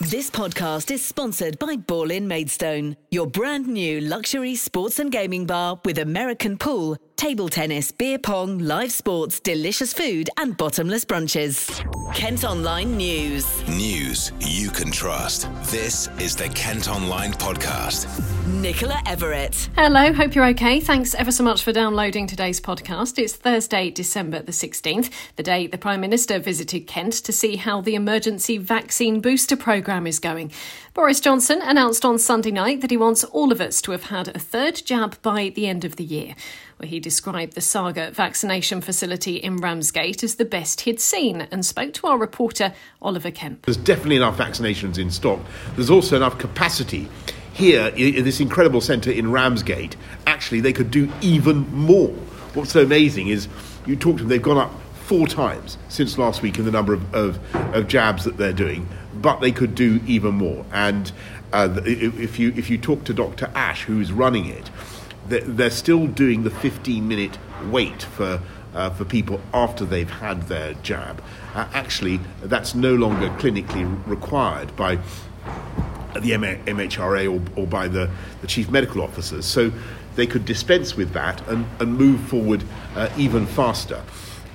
This podcast is sponsored by Ball in Maidstone, your brand new luxury sports and gaming bar with American pool, table tennis, beer pong, live sports, delicious food and bottomless brunches. Kent Online News. News you can trust. This is the Kent Online Podcast. Nicola Everett. Hello, hope you're okay. Thanks ever so much for downloading today's podcast. It's Thursday, December the 16th, the day the Prime Minister visited Kent to see how the emergency vaccine booster programme is going. Boris Johnson announced on Sunday night that he wants all of us to have had a third jab by the end of the year, where he described the Saga vaccination facility in Ramsgate as the best he'd seen and spoke to our reporter Oliver Kemp. There's definitely enough vaccinations in stock. There's also enough capacity. Here, in this incredible centre in Ramsgate, actually they could do even more. What's so amazing is you talk to them, they've gone up 4 times since last week in the number of jabs that they're doing, but they could do even more. And if you talk to Dr. Ash, who's running it, they're still doing the 15-minute wait for people after they've had their jab. Actually, that's no longer clinically required by the MHRA or by the chief medical officers. So they could dispense with that and move forward even faster.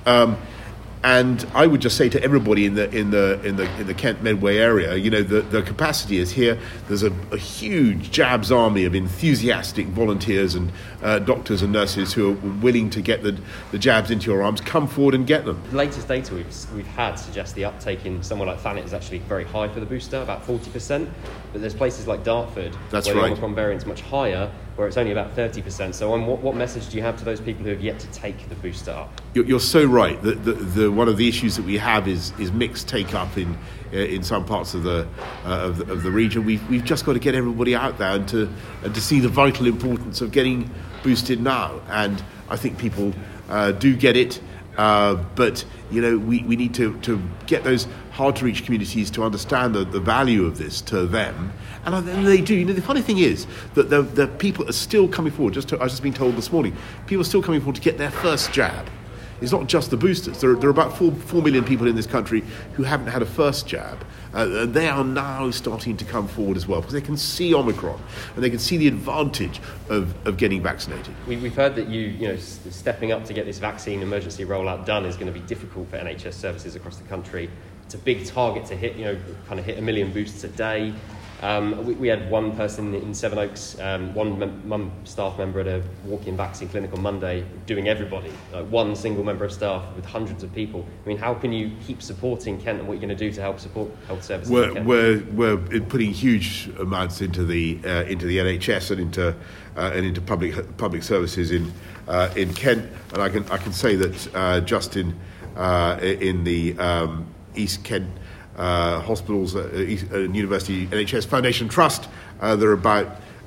And I would just say to everybody in the Kent Medway area, you know, the capacity is here. There's a huge jabs army of enthusiastic volunteers and doctors and nurses who are willing to get the jabs into your arms. Come forward and get them. The latest data we've had suggests the uptake in somewhere like Thanet is actually very high for the booster, about 40%. But there's places like Dartford where the Omicron variant's much higher, where it's only about 30%. So what message do you have to those people who have yet to take the booster up? You're so right. The one of the issues that we have is mixed take-up in some parts of the region. We've just got to get everybody out there and to see the vital importance of getting boosted now. And I think people do get it. But, you know, we need to get those hard-to-reach communities to understand the value of this to them. And they do. You know, the funny thing is that the people are still coming forward. I was just being told this morning, people are still coming forward to get their first jab. It's not just the boosters. There are about 4 million people in this country who haven't had a first jab. They are now starting to come forward as well because they can see Omicron and they can see the advantage of getting vaccinated. We've heard that you know stepping up to get this vaccine emergency rollout done is going to be difficult for NHS services across the country. It's a big target to hit. You know, kind of hit 1 million boosters a day. We had one person in Sevenoaks, one staff member at a walk-in vaccine clinic on Monday doing everybody, like one single member of staff with hundreds of people. I mean, how can you keep supporting Kent and what you're going to do to help support health services in Kent? We're putting huge amounts into the NHS and into public services in Kent, and I can say that just in the East Kent hospitals, University NHS Foundation Trust, there are about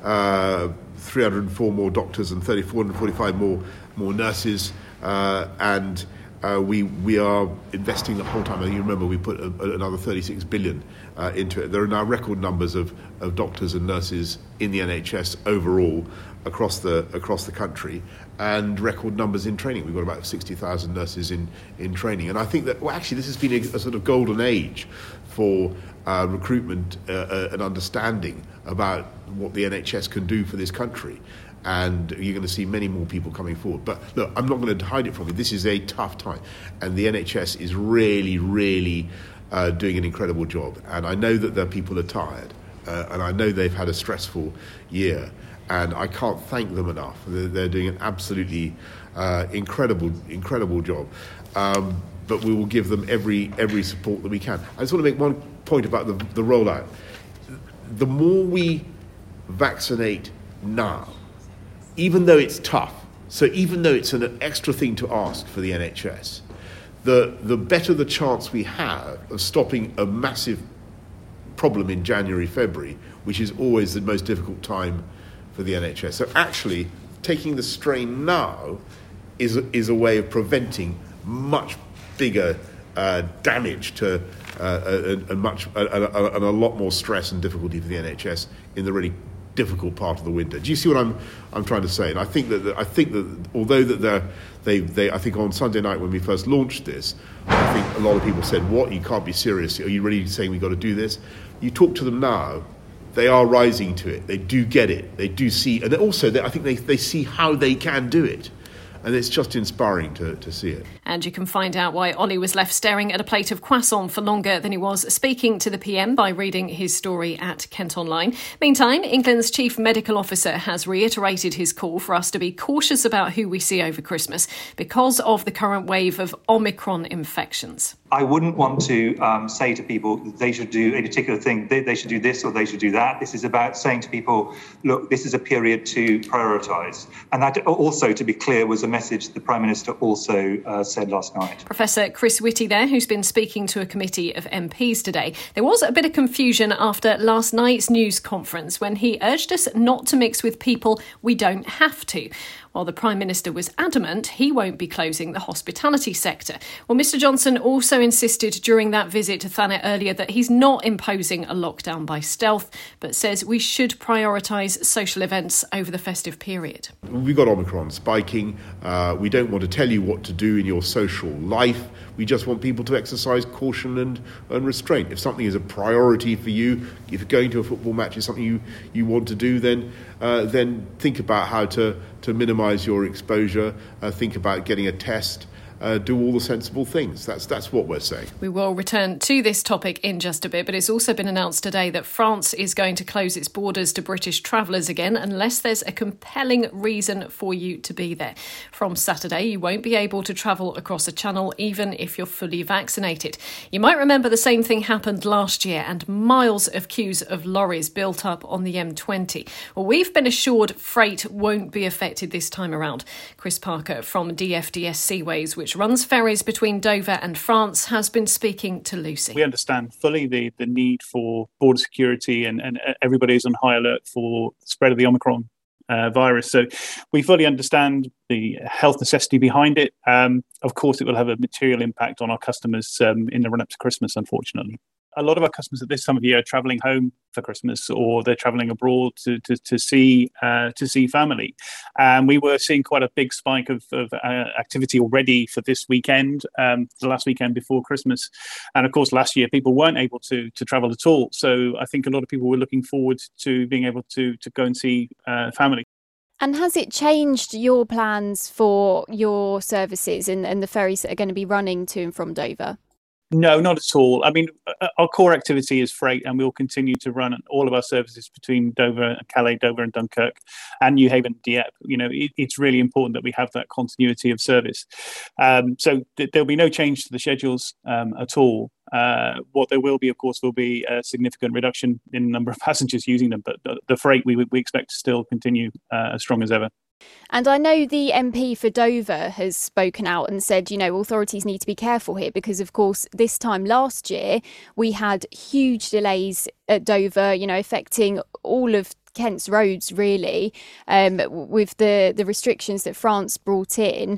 304 more doctors and 445 more nurses, and we are investing the whole time. You remember we put another 36 billion into it. There are now record numbers of doctors and nurses in the NHS overall across the country, and record numbers in training. We've got about 60,000 nurses in training, and I think that actually this has been a sort of golden age for recruitment and understanding about what the NHS can do for this country. And you're going to see many more people coming forward. But look, I'm not going to hide it from you. This is a tough time, and the NHS is really, really doing an incredible job. And I know that their people are tired, and I know they've had a stressful year. And I can't thank them enough. They're doing an absolutely incredible job. But we will give them every support that we can. I just want to make one point about the rollout. The more we vaccinate now, even though it's tough, so even though it's an extra thing to ask for the NHS, the better the chance we have of stopping a massive problem in January, February, which is always the most difficult time for the NHS. So actually, taking the strain now is a way of preventing much bigger damage to and a lot more stress and difficulty for the NHS in the really difficult part of the winter. Do you see what I'm trying to say? And I think that although that they I think on Sunday night when we first launched this, I I think a lot of people said, what, you can't be serious, are you really saying we've got to do this? You talk to them now, they are rising to it, they do get it, they do see, and also I think they see how they can do it. And it's just inspiring to see it. And you can find out why Ollie was left staring at a plate of croissant for longer than he was speaking to the PM by reading his story at Kent Online. Meantime, England's Chief Medical Officer has reiterated his call for us to be cautious about who we see over Christmas because of the current wave of Omicron infections. I wouldn't want to say to people that they should do a particular thing, they should do this or they should do that. This is about saying to people, look, this is a period to prioritise. And that also, to be clear, was a message the Prime Minister also said last night. Professor Chris Whitty there, who's been speaking to a committee of MPs today. There was a bit of confusion after last night's news conference when he urged us not to mix with people we don't have to. While the Prime Minister was adamant he won't be closing the hospitality sector. Well, Mr Johnson also insisted during that visit to Thanet earlier that he's not imposing a lockdown by stealth, but says we should prioritise social events over the festive period. We've got Omicron spiking. We don't want to tell you what to do in your social life. We just want people to exercise caution and restraint. If something is a priority for you, if going to a football match is something you want to do, then think about how to minimise your exposure. Think about getting a test. Do all the sensible things. That's what we're saying. We will return to this topic in just a bit, but it's also been announced today that France is going to close its borders to British travellers again unless there's a compelling reason for you to be there. From Saturday, you won't be able to travel across the Channel even if you're fully vaccinated. You might remember the same thing happened last year and miles of queues of lorries built up on the M20. Well, we've been assured freight won't be affected this time around. Chris Parker from DFDS Seaways, which runs ferries between Dover and France, has been speaking to Lucy. We understand fully the need for border security and everybody is on high alert for the spread of the Omicron virus. So we fully understand the health necessity behind it. Of course, it will have a material impact on our customers in the run-up to Christmas, unfortunately. A lot of our customers at this time of year are travelling home for Christmas, or they're travelling abroad to see family. And we were seeing quite a big spike of activity already for this weekend, the last weekend before Christmas. And of course, last year people weren't able to travel at all. So I think a lot of people were looking forward to being able to go and see family. And has it changed your plans for your services and the ferries that are going to be running to and from Dover? No, not at all. I mean, our core activity is freight, and we'll continue to run all of our services between Dover, Calais, Dover and Dunkirk and Newhaven, Dieppe. You know, it's really important that we have that continuity of service. So there'll be no change to the schedules at all. What there will be, of course, will be a significant reduction in the number of passengers using them, but the freight we expect to still continue as strong as ever. And I know the MP for Dover has spoken out and said, you know, authorities need to be careful here because, of course, this time last year we had huge delays at Dover, you know, affecting all of Kent's roads, really, with the restrictions that France brought in.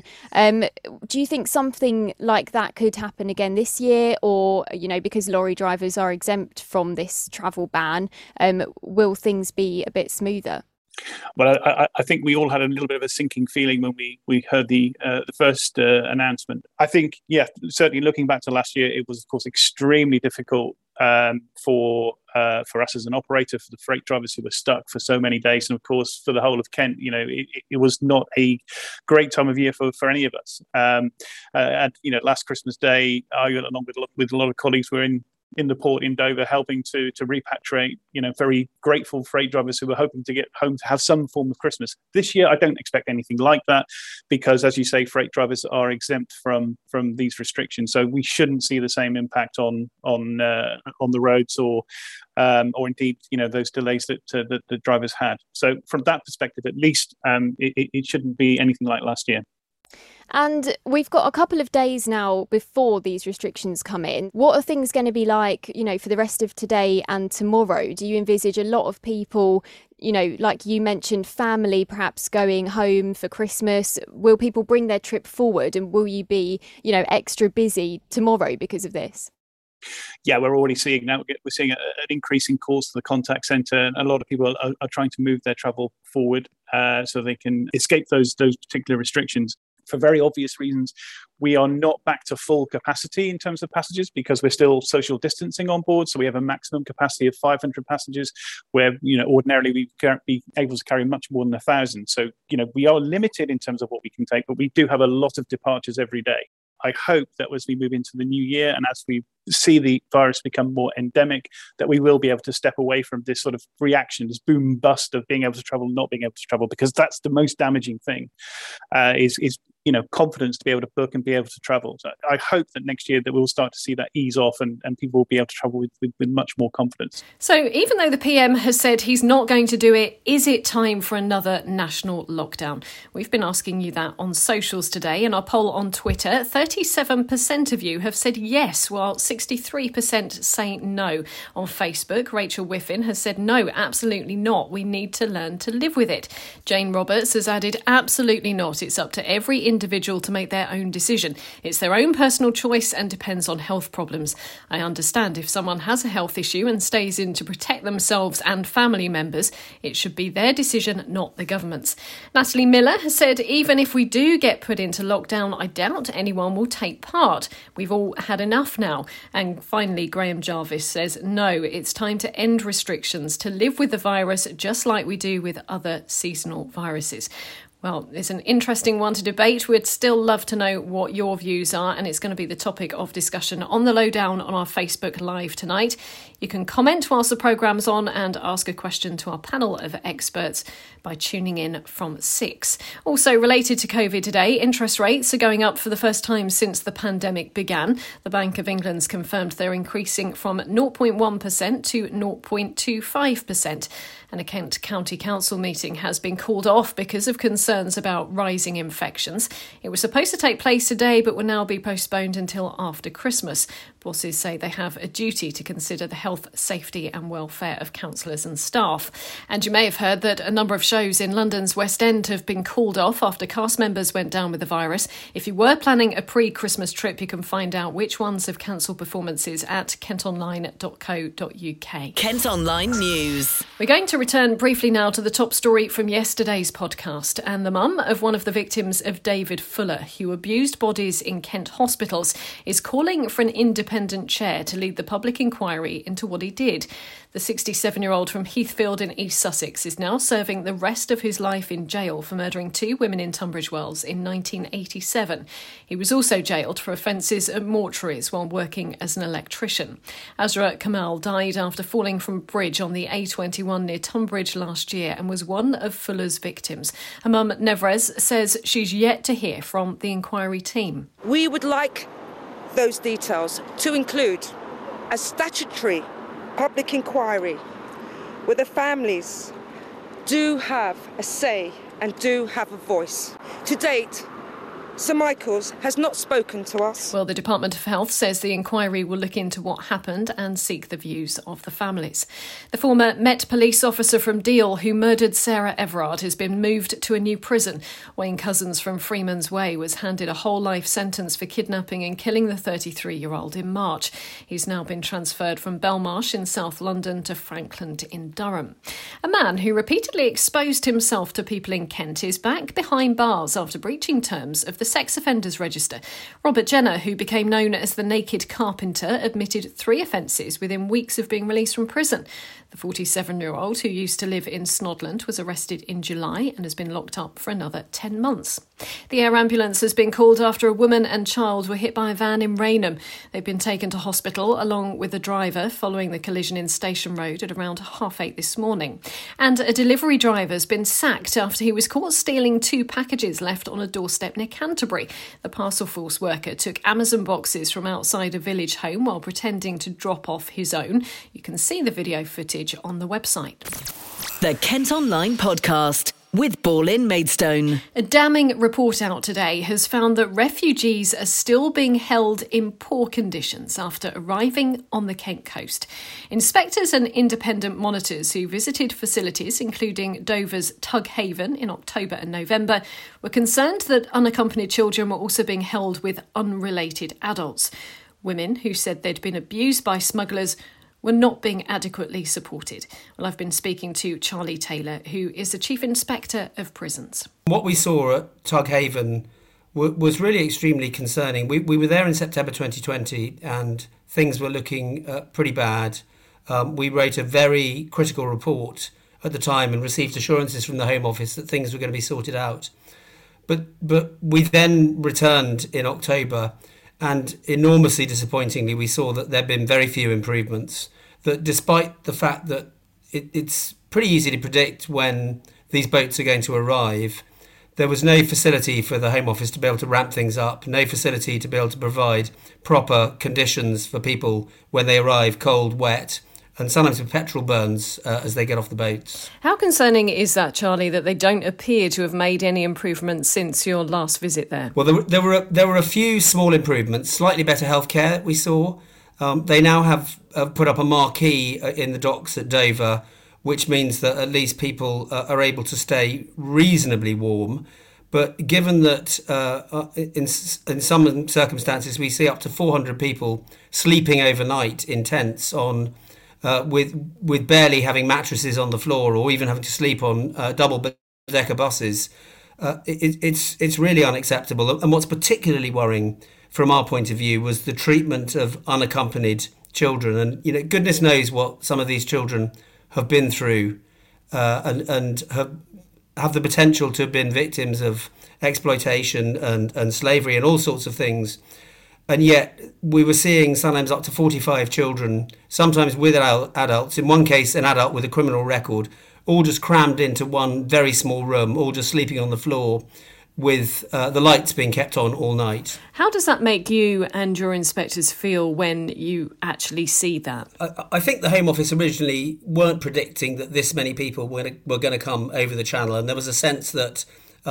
Do you think something like that could happen again this year? Or, you know, because lorry drivers are exempt from this travel ban, will things be a bit smoother? Well, I think we all had a little bit of a sinking feeling when we heard the first announcement. I think, yeah, certainly looking back to last year, it was, of course, extremely difficult for us as an operator, for the freight drivers who were stuck for so many days, and of course for the whole of Kent. You know, it was not a great time of year for any of us. And you know, last Christmas Day, I, along with a lot of colleagues, were in the port in Dover, helping to repatriate, you know, very grateful freight drivers who were hoping to get home to have some form of Christmas. This year, I don't expect anything like that because, as you say, freight drivers are exempt from these restrictions. So we shouldn't see the same impact on the roads or indeed, you know, those delays that the drivers had. So from that perspective, at least, it shouldn't be anything like last year. And we've got a couple of days now before these restrictions come in. What are things going to be like, you know, for the rest of today and tomorrow? Do you envisage a lot of people, you know, like you mentioned, family perhaps going home for Christmas? Will people bring their trip forward, and will you be, you know, extra busy tomorrow because of this? Yeah, we're already seeing now. We're seeing an increase in calls to the contact centre, and a lot of people are trying to move their travel forward so they can escape those particular restrictions. for very obvious reasons, we are not back to full capacity in terms of passengers because we're still social distancing on board. So we have a maximum capacity of 500 passengers where, ordinarily we can't be able to carry much more than 1,000. So, we are limited in terms of what we can take, but we do have a lot of departures every day. I hope that as we move into the new year and as we see the virus become more endemic, that we will be able to step away from this sort of reaction, this boom bust of being able to travel, not being able to travel, because that's the most damaging thing, is confidence to be able to book and be able to travel. So I hope that next year that we'll start to see that ease off and people will be able to travel with much more confidence. So even though the PM has said he's not going to do it, is it time for another national lockdown? We've been asking you that on socials today. In our poll on Twitter, 37% of you have said yes, while 63% say no. On Facebook, Rachel Whiffin has said no, absolutely not. We need to learn to live with it. Jane Roberts has added absolutely not. It's up to every individual to make their own decision. It's their own personal choice and depends on health problems. I understand if someone has a health issue and stays in to protect themselves and family members, it should be their decision, not the government's. Natalie Miller has said, even if we do get put into lockdown, I doubt anyone will take part. We've all had enough now. And finally, Graham Jarvis says, no, it's time to end restrictions, to live with the virus just like we do with other seasonal viruses. Well, it's an interesting one to debate. We'd still love to know what your views are, and it's going to be the topic of discussion on the Lowdown on our Facebook Live tonight. You can comment whilst the programme's on and ask a question to our panel of experts by tuning in from 6. Also related to COVID today, interest rates are going up for the first time since the pandemic began. The Bank of England's confirmed they're increasing from 0.1% to 0.25%. And a Kent County Council meeting has been called off because of concerns about rising infections. It was supposed to take place today, but will now be postponed until after Christmas. Bosses say they have a duty to consider the health, safety and welfare of councillors and staff. And you may have heard that a number of shows in London's West End have been called off after cast members went down with the virus. If you were planning a pre-Christmas trip, you can find out which ones have cancelled performances at kentonline.co.uk. Kent Online News. We're going to return briefly now to the top story from yesterday's podcast, and the mum of one of the victims of David Fuller, who abused bodies in Kent hospitals, is calling for an independent chair to lead the public inquiry into what he did. The 67-year-old from Heathfield in East Sussex is now serving the rest of his life in jail for murdering 2 women in Tunbridge Wells in 1987. He was also jailed for offences at mortuaries while working as an electrician. Azra Kamal died after falling from a bridge on the A21 near Tunbridge last year and was one of Fuller's victims. Her mum, Nevrez, says she's yet to hear from the inquiry team. We would like those details to include a statutory public inquiry where the families do have a say and do have a voice. To date, St Michael's has not spoken to us. Well, the Department of Health says the inquiry will look into what happened and seek the views of the families. The former Met police officer from Deal who murdered Sarah Everard has been moved to a new prison. Wayne Cousins from Freeman's Way was handed a whole life sentence for kidnapping and killing the 33-year-old in March. He's now been transferred from Belmarsh in South London to Frankland in Durham. A man who repeatedly exposed himself to people in Kent is back behind bars after breaching terms of the Sex Offenders Register. Robert Jenner, who became known as the Naked Carpenter, admitted 3 offences within weeks of being released from prison. The 47-year-old, who used to live in Snodland, was arrested in July and has been locked up for another 10 months. The air ambulance has been called after a woman and child were hit by a van in Rainham. They've been taken to hospital along with the driver following the collision in Station Road at around 8:30 this morning. And a delivery driver has been sacked after he was caught stealing 2 packages left on a doorstep near Canterbury. The parcel force worker took Amazon boxes from outside a village home while pretending to drop off his own. You can see the video footage on the website. The Kent Online Podcast with Ball in Maidstone. A damning report out today has found that refugees are still being held in poor conditions after arriving on the Kent coast. Inspectors and independent monitors who visited facilities, including Dover's Tug Haven in October and November, were concerned that unaccompanied children were also being held with unrelated adults. Women who said they'd been abused by smugglers were not being adequately supported. Well, I've been speaking to Charlie Taylor, who is the Chief Inspector of Prisons. What we saw at Tug Haven was really extremely concerning. We were there in September 2020 and things were looking pretty bad. We wrote a very critical report at the time and received assurances from the Home Office that things were going to be sorted out. But we then returned in October, and enormously disappointingly, we saw that there had been very few improvements. That despite the fact that it's pretty easy to predict when these boats are going to arrive, there was no facility for the Home Office to be able to ramp things up, no facility to be able to provide proper conditions for people when they arrive, cold, wet, and sometimes with petrol burns as they get off the boats. How concerning is that, Charlie, that they don't appear to have made any improvements since your last visit there? Well, there were a few small improvements, slightly better healthcare we saw. They now have put up a marquee in the docks at Dover, which means that at least people are able to stay reasonably warm. But given that in some circumstances we see up to 400 people sleeping overnight in tents on with barely having mattresses on the floor or even having to sleep on double-decker buses, it's really unacceptable. And what's particularly worrying from our point of view was the treatment of unaccompanied children. And, goodness knows what some of these children have been through and have the potential to have been victims of exploitation and slavery and all sorts of things. And yet we were seeing sometimes up to 45 children, sometimes with adults, in one case an adult with a criminal record, all just crammed into one very small room, all just sleeping on the floor with the lights being kept on all night. How does that make you and your inspectors feel when you actually see that? I think the Home Office originally weren't predicting that this many people were going to come over the channel, and there was a sense that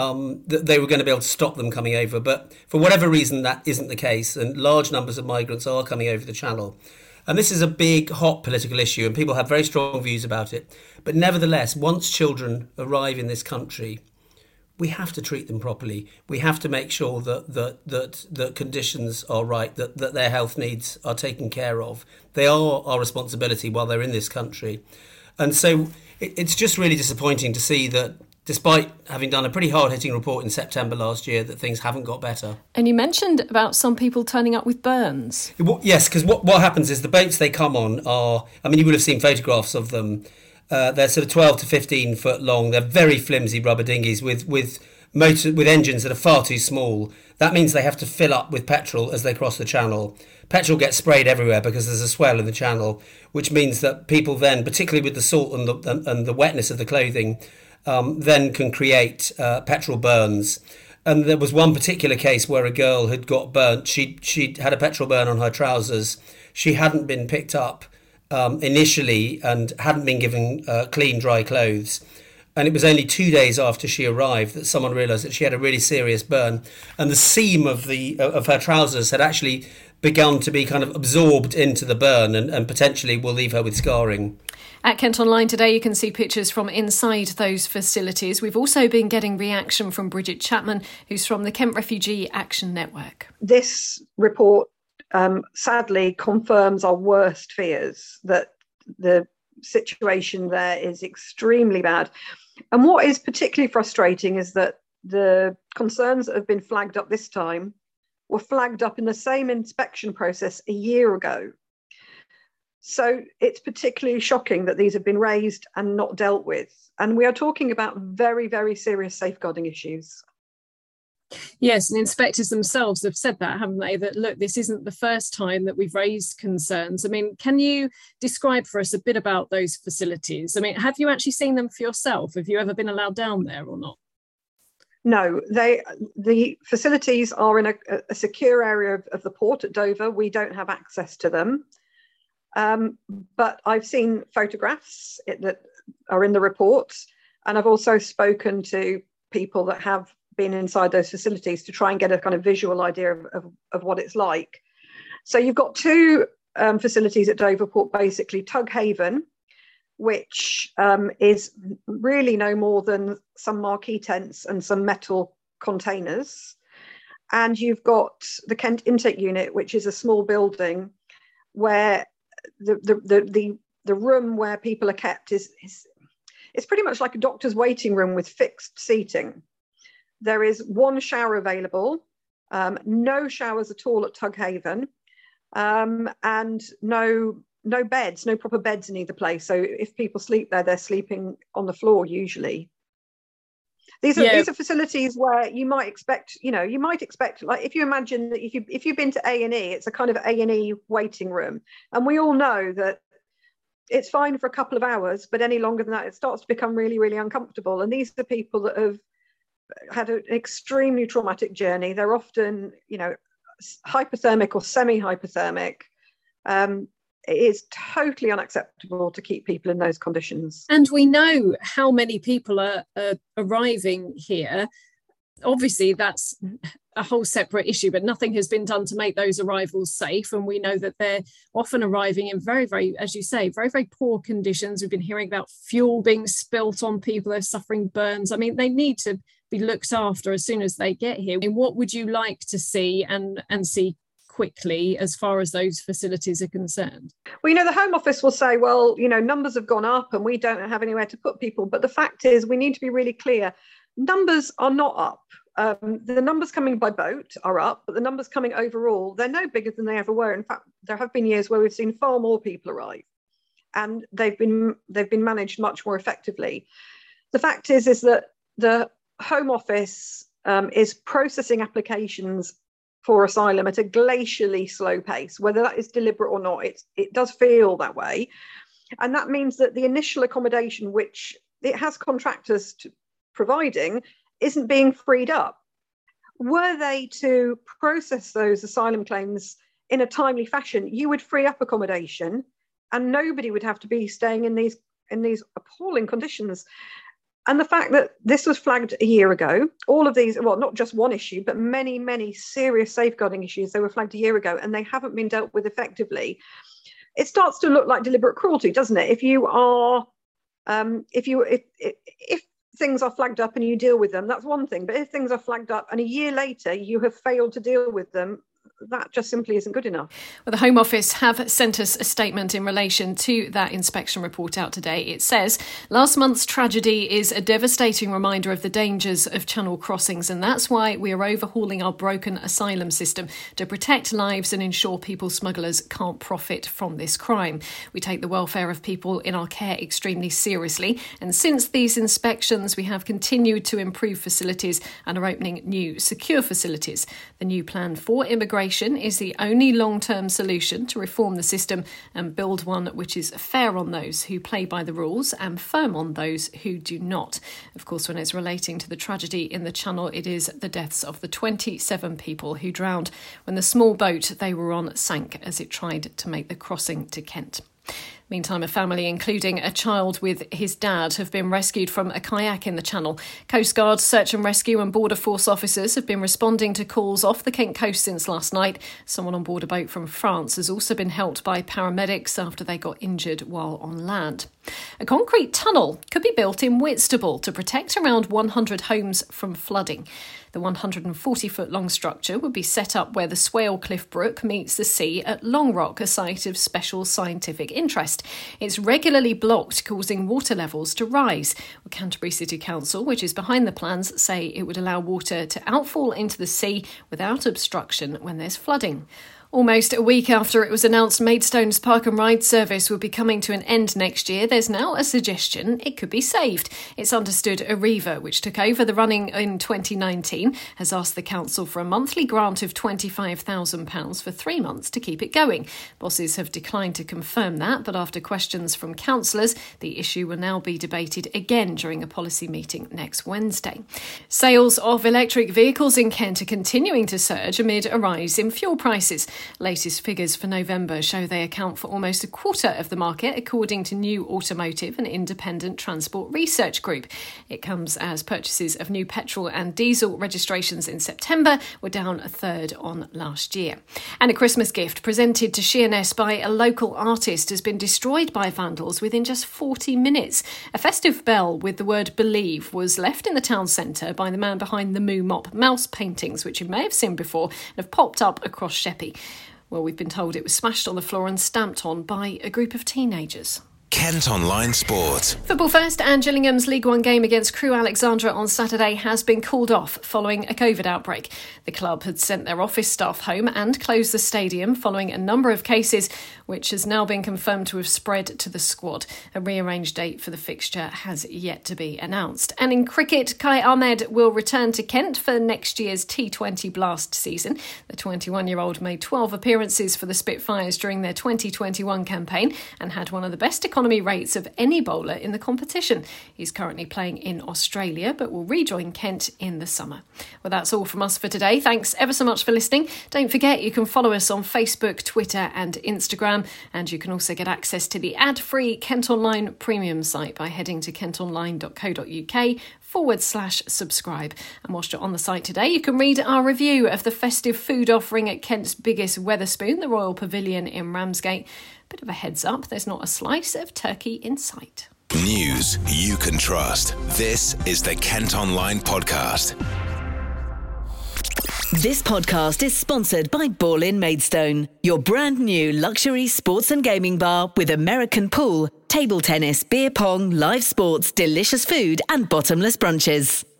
they were going to be able to stop them coming over. But for whatever reason, that isn't the case, and large numbers of migrants are coming over the channel. And this is a big, hot political issue, and people have very strong views about it. But nevertheless, once children arrive in this country, we have to treat them properly. We have to make sure that conditions are right, that their health needs are taken care of. They are our responsibility while they're in this country. And so it's just really disappointing to see that despite having done a pretty hard-hitting report in September last year, that things haven't got better. And you mentioned about some people turning up with burns. Yes, because what happens is the boats they come on are, you would have seen photographs of them. They're sort of 12 to 15 foot long. They're very flimsy rubber dinghies with engines that are far too small. That means they have to fill up with petrol as they cross the channel. Petrol gets sprayed everywhere because there's a swell in the channel, which means that people then, particularly with the salt and the wetness of the clothing, then can create petrol burns. And there was one particular case where a girl had got burnt. She had a petrol burn on her trousers. She hadn't been picked up initially and hadn't been given clean, dry clothes. And it was only 2 days after she arrived that someone realised that she had a really serious burn. And the seam of her trousers had actually begun to be kind of absorbed into the burn and potentially will leave her with scarring. At Kent Online today, you can see pictures from inside those facilities. We've also been getting reaction from Bridget Chapman, who's from the Kent Refugee Action Network. This report sadly confirms our worst fears, that the situation there is extremely bad. And what is particularly frustrating is that the concerns that have been flagged up this time were flagged up in the same inspection process a year ago. So it's particularly shocking that these have been raised and not dealt with. And we are talking about very, very serious safeguarding issues. Yes, and inspectors themselves have said that, haven't they? That, look, this isn't the first time that we've raised concerns. Can you describe for us a bit about those facilities? Have you actually seen them for yourself? Have you ever been allowed down there or not? No, the facilities are in a secure area of the port at Dover. We don't have access to them. But I've seen photographs that are in the reports, and I've also spoken to people that have been inside those facilities to try and get a kind of visual idea of what it's like. So you've got two facilities at Dover Port, basically Tug Haven, which is really no more than some marquee tents and some metal containers. And you've got the Kent Intake Unit, which is a small building where the room where people are kept is pretty much like a doctor's waiting room with fixed seating. There is one shower available, no showers at all at Tughaven, and no beds, no proper beds in either place. So if people sleep there, they're sleeping on the floor usually. These are facilities where you might expect, like if you imagine that if you've been to A&E, it's a kind of A&E waiting room. And we all know that it's fine for a couple of hours, but any longer than that, it starts to become really, really uncomfortable. And these are people that have had an extremely traumatic journey. They're often, hypothermic or semi-hypothermic. It is totally unacceptable to keep people in those conditions. And we know how many people are arriving here. Obviously, that's a whole separate issue, but nothing has been done to make those arrivals safe. And we know that they're often arriving in very, very, as you say, very, very poor conditions. We've been hearing about fuel being spilt on people. They're suffering burns. I mean, they need to be looked after as soon as they get here. I mean, what would you like to see and see quickly as far as those facilities are concerned? Well, the Home Office will say, well, numbers have gone up and we don't have anywhere to put people. But the fact is, we need to be really clear. Numbers are not up. The numbers coming by boat are up, but the numbers coming overall, they're no bigger than they ever were. In fact, there have been years where we've seen far more people arrive, and they've been managed much more effectively. The fact is that the Home Office is processing applications for asylum at a glacially slow pace. Whether that is deliberate or not, it does feel that way. And that means that the initial accommodation, which it has contractors providing, isn't being freed up. Were they to process those asylum claims in a timely fashion, you would free up accommodation and nobody would have to be staying in these appalling conditions. And the fact that this was flagged a year ago, all of these, well, not just one issue, but many, many serious safeguarding issues, they were flagged a year ago and they haven't been dealt with effectively. It starts to look like deliberate cruelty, doesn't it? If things are flagged up and you deal with them, that's one thing. But if things are flagged up and a year later you have failed to deal with them, that just simply isn't good enough. Well, the Home Office have sent us a statement in relation to that inspection report out today. It says, last month's tragedy is a devastating reminder of the dangers of channel crossings, and that's why we are overhauling our broken asylum system to protect lives and ensure people smugglers can't profit from this crime. We take the welfare of people in our care extremely seriously, and since these inspections, we have continued to improve facilities and are opening new secure facilities. The new plan for immigration is the only long-term solution to reform the system and build one which is fair on those who play by the rules and firm on those who do not. Of course, when it's relating to the tragedy in the Channel, it is the deaths of the 27 people who drowned when the small boat they were on sank as it tried to make the crossing to Kent. Meantime, a family, including a child with his dad, have been rescued from a kayak in the Channel. Coast Guard, Search and Rescue and Border Force officers have been responding to calls off the Kent coast since last night. Someone on board a boat from France has also been helped by paramedics after they got injured while on land. A concrete tunnel could be built in Whitstable to protect around 100 homes from flooding. The 140-foot-long structure would be set up where the Swale Cliff Brook meets the sea at Longrock, a site of special scientific interest. It's regularly blocked, causing water levels to rise. Well, Canterbury City Council, which is behind the plans, say it would allow water to outfall into the sea without obstruction when there's flooding. Almost a week after it was announced Maidstone's park and ride service would be coming to an end next year, there's now a suggestion it could be saved. It's understood Arriva, which took over the running in 2019, has asked the council for a monthly grant of £25,000 for 3 months to keep it going. Bosses have declined to confirm that, but after questions from councillors, the issue will now be debated again during a policy meeting next Wednesday. Sales of electric vehicles in Kent are continuing to surge amid a rise in fuel prices. Latest figures for November show they account for almost a quarter of the market, according to New Automotive, an independent transport research group. It comes as purchases of new petrol and diesel registrations in September were down a third on last year. And a Christmas gift presented to Sheerness by a local artist has been destroyed by vandals within just 40 minutes. A festive bell with the word believe was left in the town centre by the man behind the Moo Mop mouse paintings, which you may have seen before and have popped up across Sheppey. Well, we've been told it was smashed on the floor and stamped on by a group of teenagers. Kent Online Sport. Football first, and Gillingham's League One game against Crewe Alexandra on Saturday has been called off following a COVID outbreak. The club had sent their office staff home and closed the stadium following a number of cases, which has now been confirmed to have spread to the squad. A rearranged date for the fixture has yet to be announced. And in cricket, Kai Ahmed will return to Kent for next year's T20 Blast season. The 21-year-old made 12 appearances for the Spitfires during their 2021 campaign and had one of the best economy rates of any bowler in the competition. He's currently playing in Australia but will rejoin Kent in the summer. Well, that's all from us for today. Thanks ever so much for listening. Don't forget you can follow us on Facebook, Twitter and Instagram, and you can also get access to the ad-free Kent Online premium site by heading to kentonline.co.uk/subscribe. And whilst you're on the site today, you can read our review of the festive food offering at Kent's biggest Wetherspoon, the Royal Pavilion in Ramsgate. Bit of a heads up, there's not a slice of turkey in sight. News you can trust. This is the Kent Online Podcast. This podcast is sponsored by Ball-in Maidstone, your brand new luxury sports and gaming bar with American pool, table tennis, beer pong, live sports, delicious food and bottomless brunches.